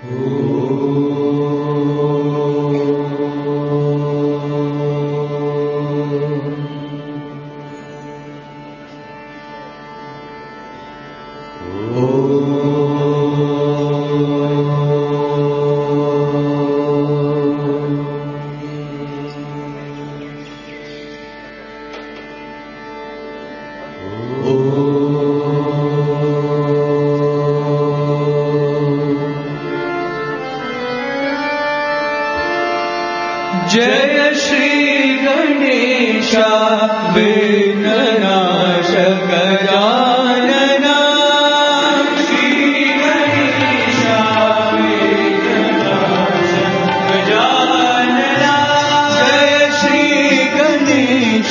जय श्री गणेश विघ्ननाश गजानना श्री गणेश विघ्ननाश गजानना जय श्री गणेश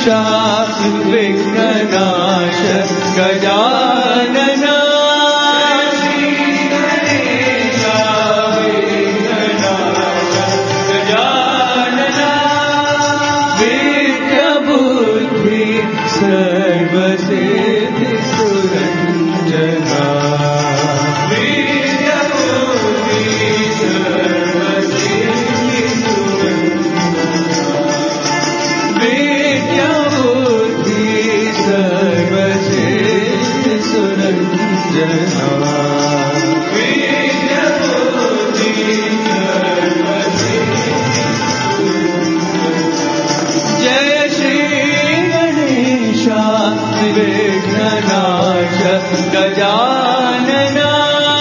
विघ्ननाश गजानना सर्वसिद्धि सुरंजना विद्याबुद्धि सर्वसिद्धि सुरंजना विद्याबुद्धि सर्वसिद्धि सुरंजना विद्याबुद्धि सर्वसिद्धि जय श्री विघ्ननाश गजानना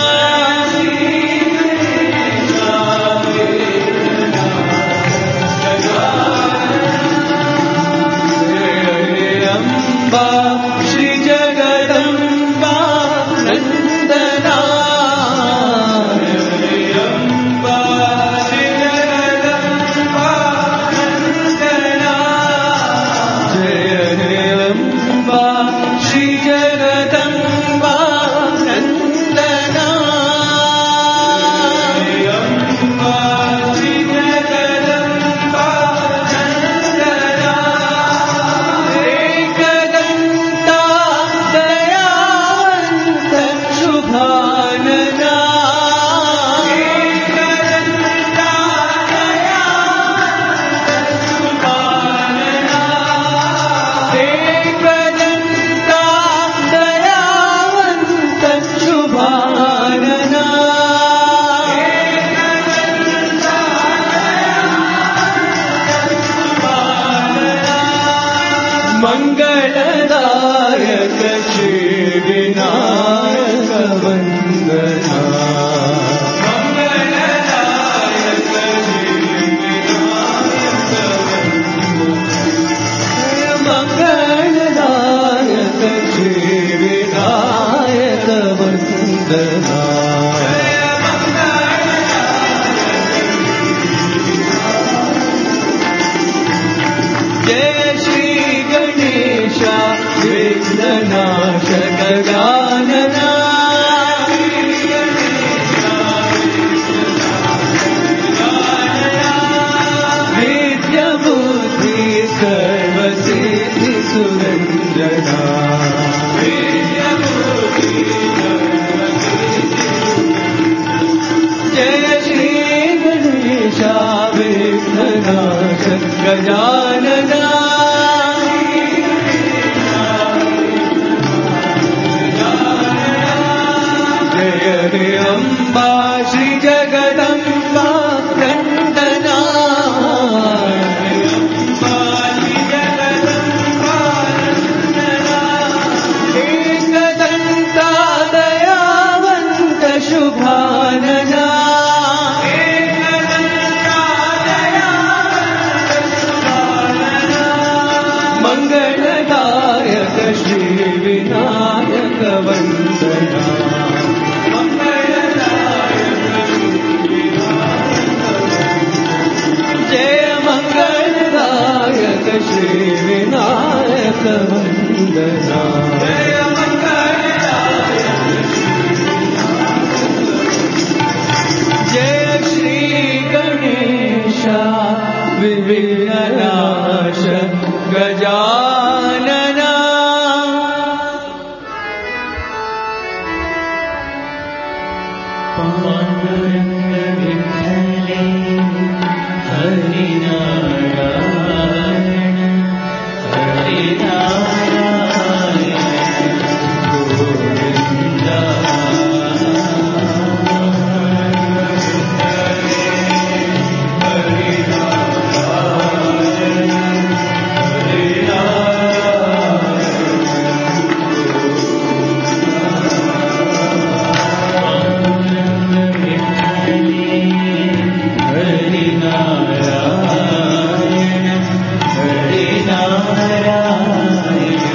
अम्बा श्री जगदम्बा नंदना अम्बा श्री जगदम्बा नंदना जय अम्बा श्री जगदम्बा नंदना अम्बा श्री जगदम्बा नंदना एकदंता दयावंत शुभानना एकदंता दयावंत शुभानना एकदंता दयावंत शुभानना मंगलदायक श्री विनायक वंदना मंगलदायक श्री विनायक मंगलदायक श्री विनायक वंदना जय श्री गणेश विघ्ननाश गजानना विद्याबुद्धि सर्वसिद्धि सुरंजना जय श्री गणेश विघ्ननाश गजानना जय अम्बा श्री जगदम्बा नंदना अम्बा श्री जगदम्बा नंदना एकदंता दयावंत शुभानना एकदंता दयावंत शुभानना मंगलदायक श्री विनायक वंदना मंगलदायक श्री Hare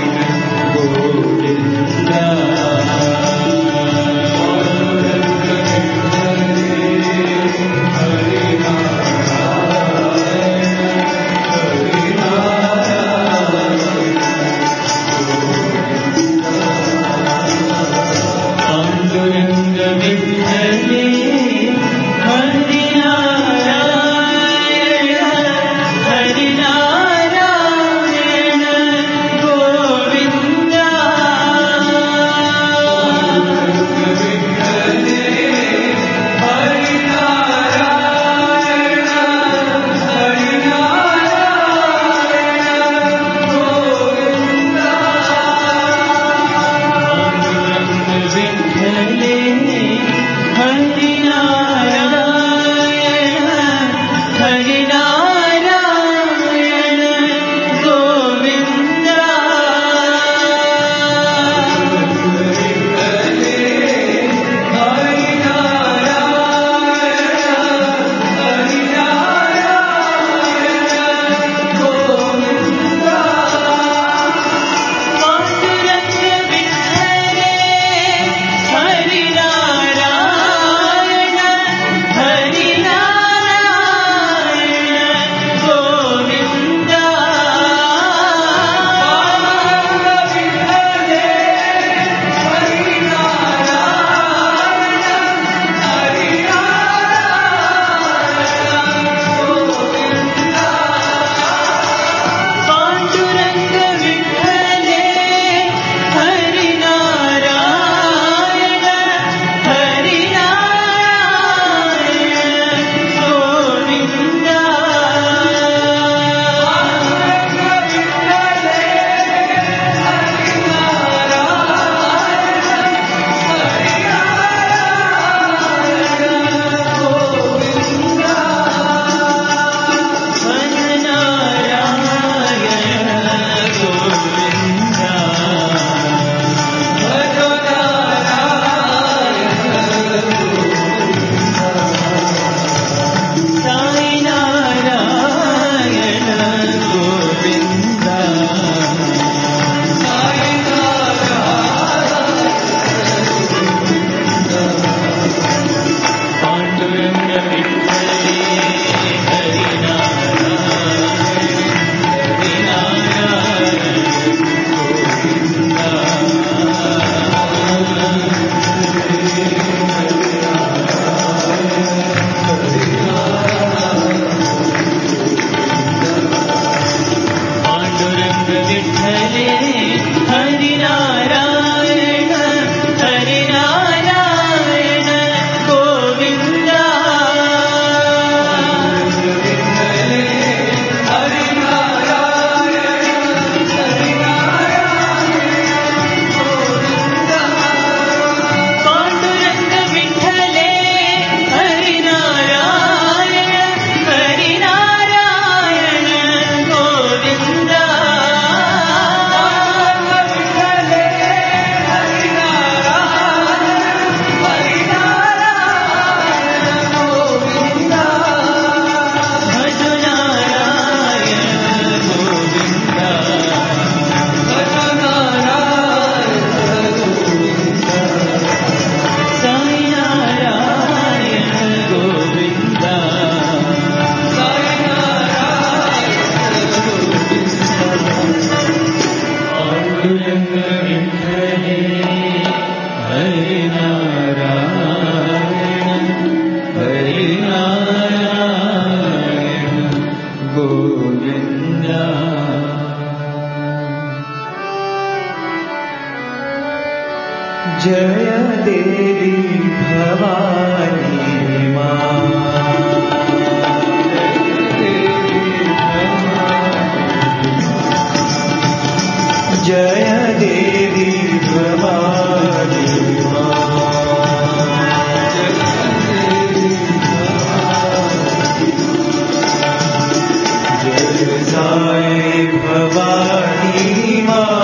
जय देवी भवानी मां जय देवी भवानी साई भवानी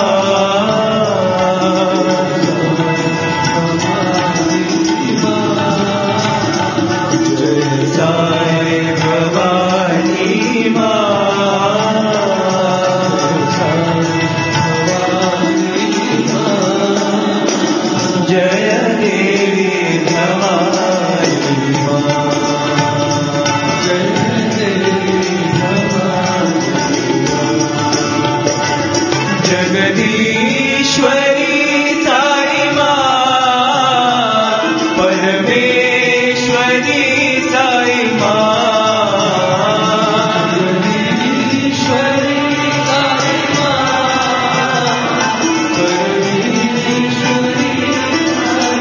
जय साई भवानी जय देवी भवानी जगदीश्वरी साई मां परमेश्वरी साई मां जगदीश्वरी साई मां परमेश्वरी साई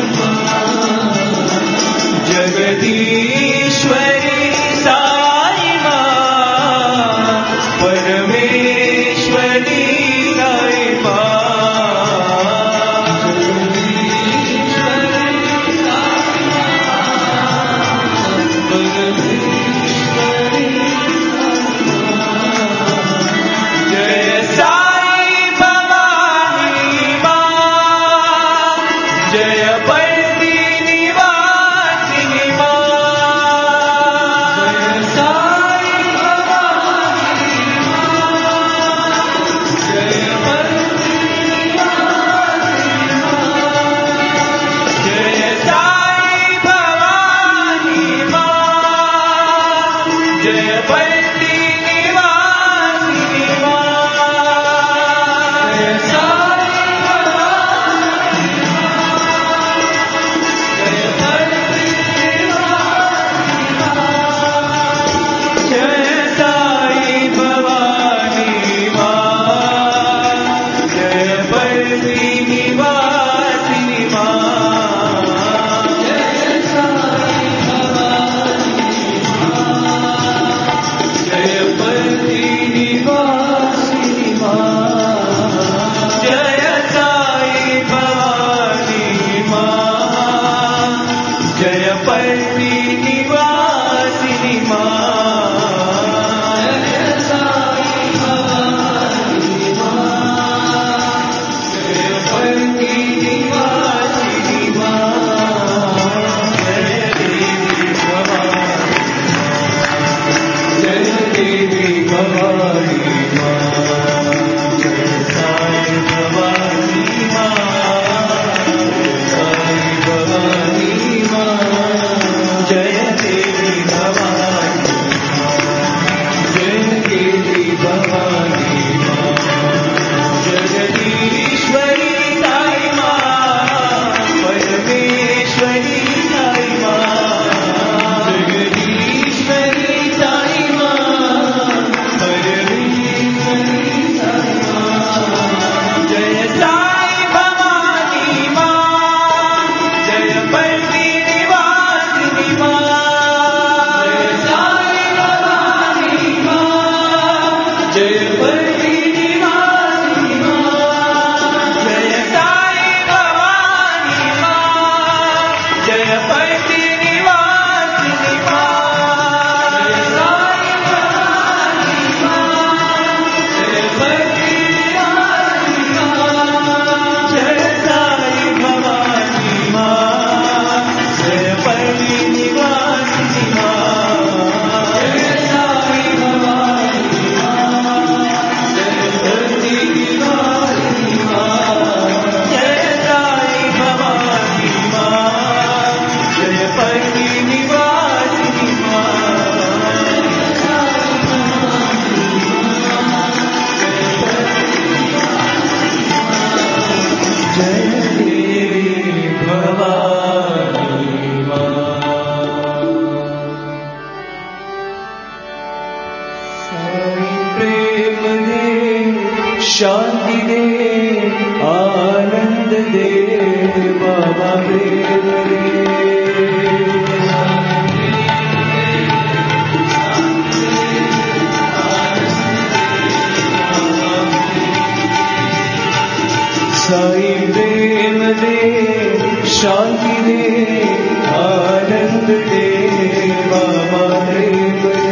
शांति दे आनंद दे बाबा प्रेम दे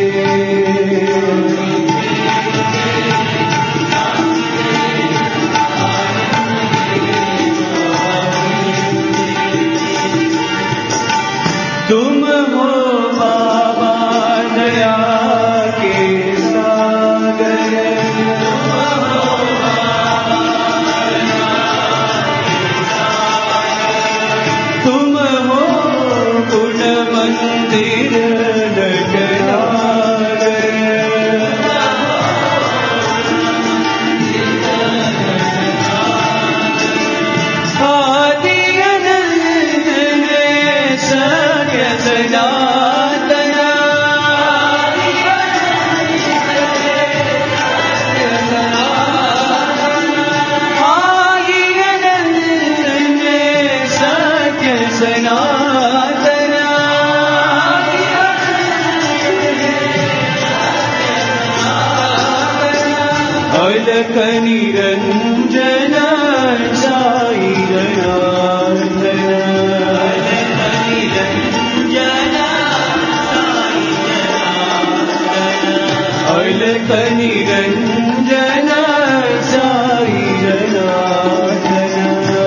तुम हो बाबा दया के सागर तुम हो गुण मंदिर आदि अनंत ने सत्य सनातन आदि अनंत ने सत्य सनातन अलख निरंजन साई जनार्दन अलख निरंजन साई जनार्दन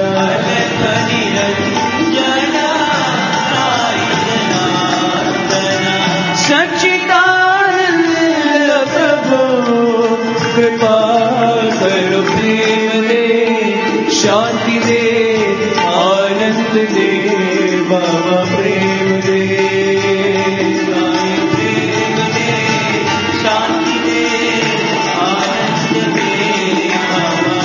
सच्चिदानंद प्रभु कृपा करो प्रेम दे शांति दे आनंद दे बाबा प्रेम दे शांति दे आनंद दे बाबा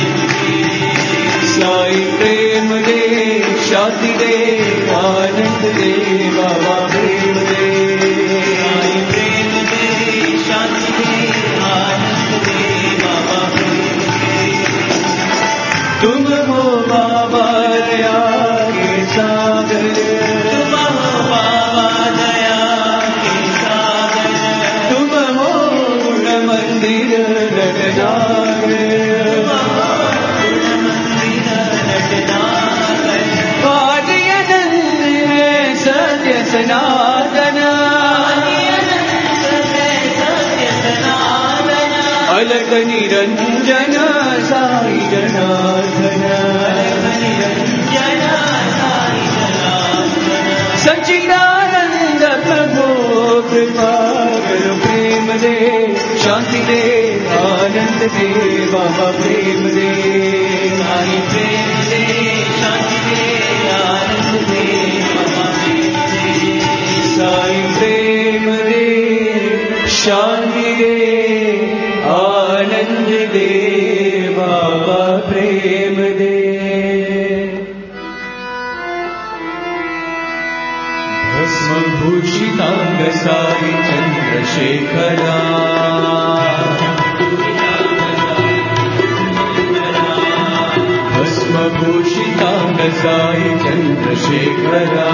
साई प्रेम दे शांति दे आनंद दे बाबा प्रेम दे साई प्रेम दे शांति दे आनंद दे बाबा प्रेम दे तुम हो बाबा दया के सागर तुम हो बाबा दया के सागर तुम हो गुण मंदिर नटनागर आदि अनंत है सत्य सनातन अलख निरंजन साई जनार्दन सच्चिदानंद प्रभु कृपा करो प्रेम दे शांति दे आनंद दे बाबा प्रेम दे साई प्रेम दे शांति दे आनंद दे बाबा प्रेम दे साई प्रेम दे शांति दे आनंद दे बाबा प्रेम दे भस्मभूषितांग साई चंद्रशेखरा भस्मभूषितांग साई चंद्रशेखरा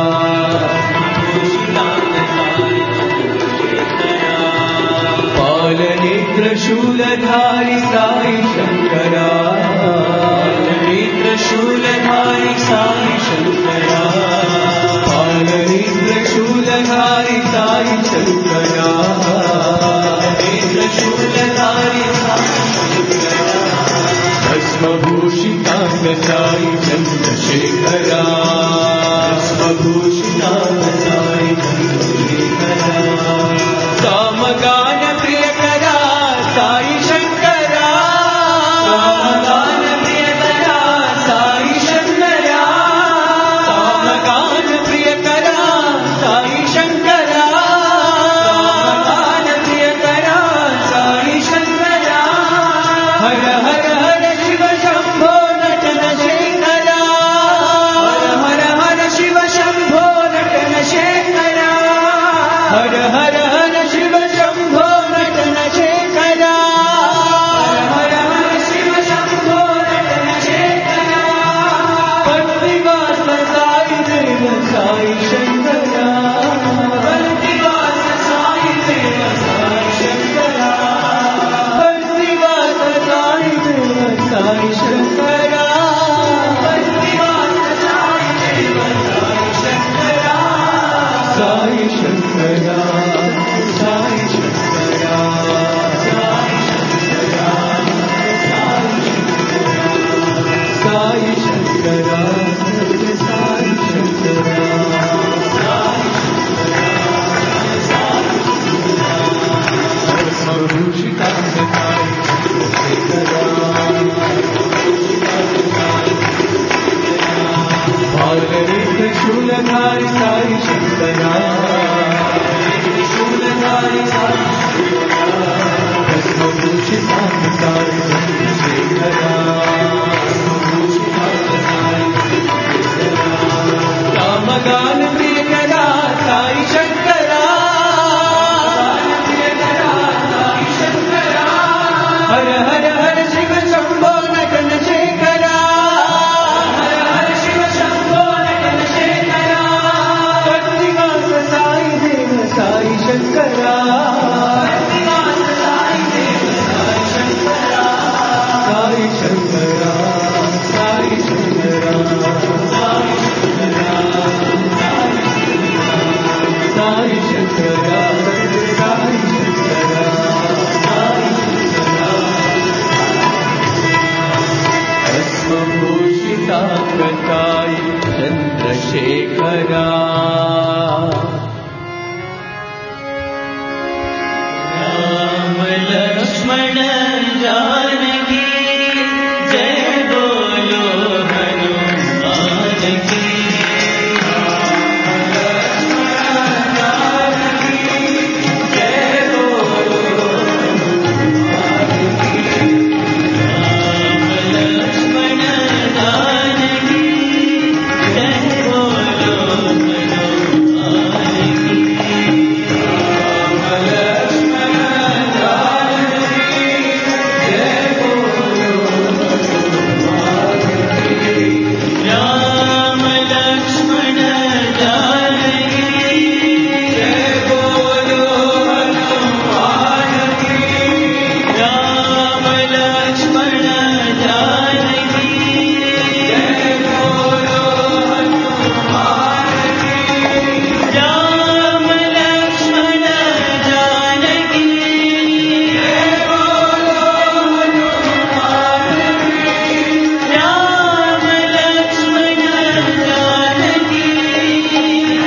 पालनेत्र शूलधारी साई शंकरा पालनेत्र शूलधारी साई शंकरा पालनेत्र शूलधारी साई शंकरा पालनेत्र शूलधारी साई शंकरा भस्मभूषितांग साई चंद्रशेखरा भस्मभूषितांग साई चंद्रशेखरा कामगान प्रियकरा साई शंकरा कामगान प्रियकरा साई शंकरा त्रिशूलधारी साई शंकरा त्रिशूलधारी साई शंकरा भस्मभूषितांगारी चंद्रशेखरा रामगान प्रियकरा साई शंकरा हर हर हर शिव शंभो नटन शेखरा हर हर शिव शंभो नटन शेखरा भक्तिवास साई देव साई शंकरा भक्तिवास साई देव साई शंकरा साई शंकरा साई शंकरा साई शंकरा साई शंकरा साई शंकरा भस्मभूषिता प्रकाय चंद्रशेखरा राम लक्ष्मण जानकी जय बोलो हनुमान की राम लक्ष्मण जानकी जय बोलो हनुमान की राम लक्ष्मण जानकी जय बोलो हनुमान की राम लक्ष्मण जानकी जय बोलो हनुमान की राम लक्ष्मण जानकी जय बोलो हनुमान की राम लक्ष्मण जानकी जय बोलो हनुमान की राम लक्ष्मण जानकी जय बोलो हनुमान की राम लक्ष्मण जानकी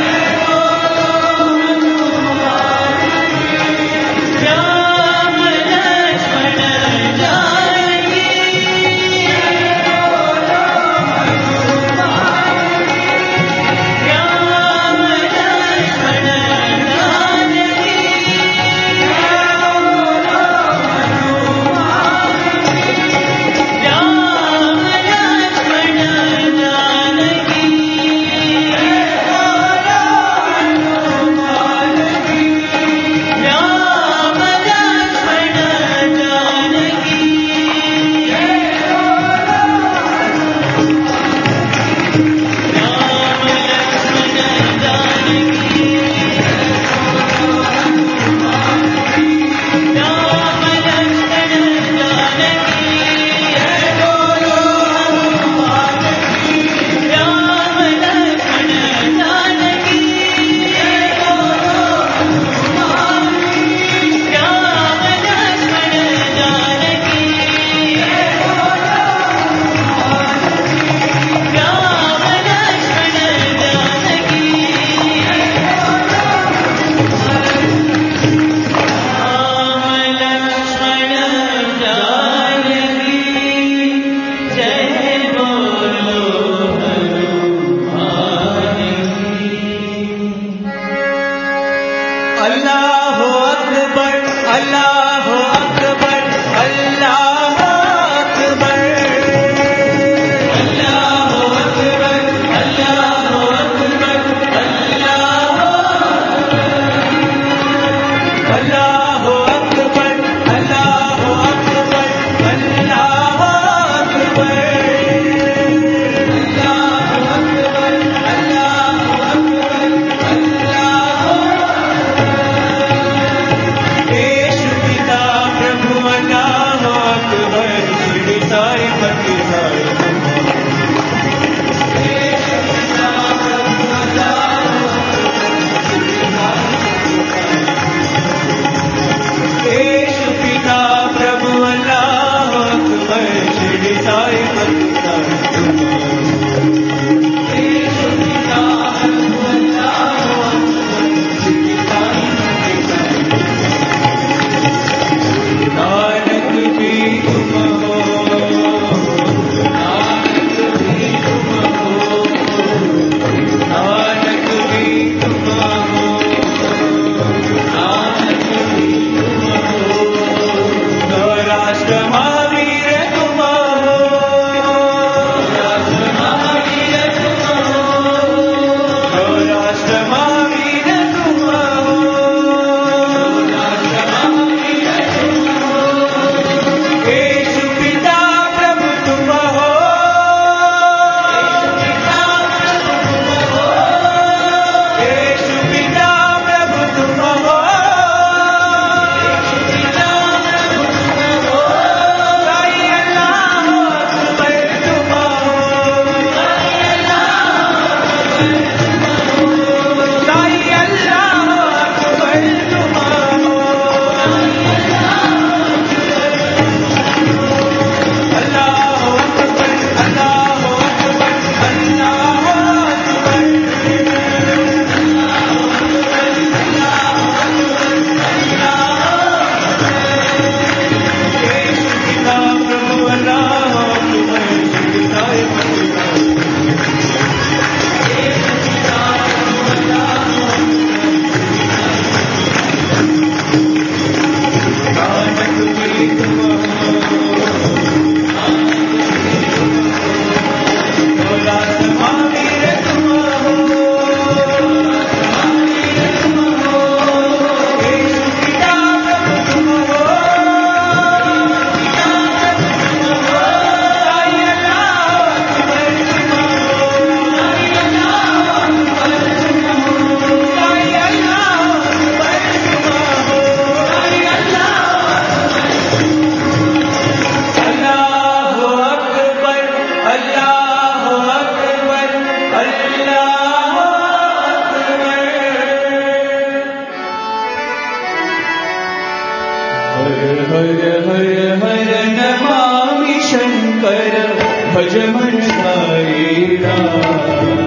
भज मन साई राम।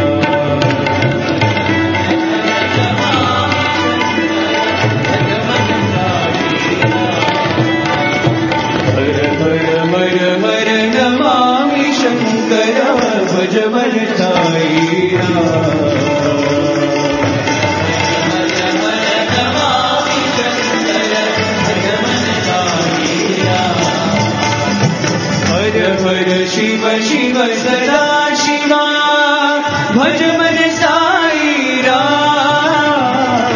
नमामि शंकर भज मन साई राम। हर हर शिव शिव सदा शिवा भज मन साई राम।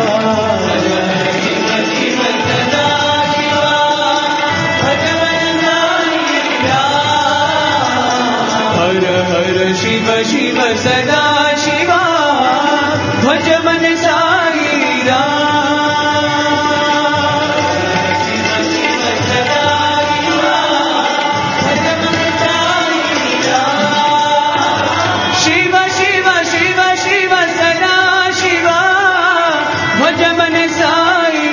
हर हर शिव शिव सदा शिवा भज मन साई राम। शिव शिव शिव शिव सदा शिवा भज मन साई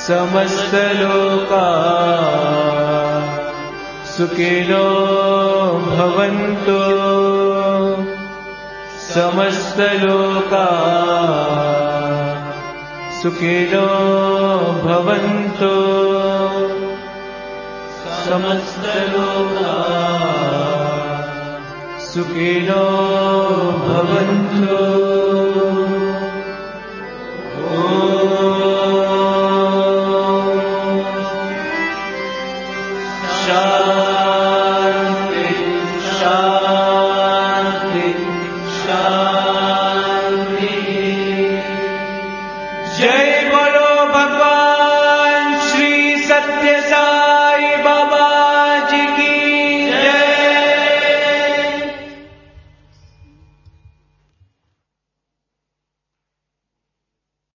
समस्तलोका सुखिनो भवन्तु समस्तलोका सुखिनो भवन्तु समस्तलोका सुखिनो भवन्तु। शांति शांति शांति। जय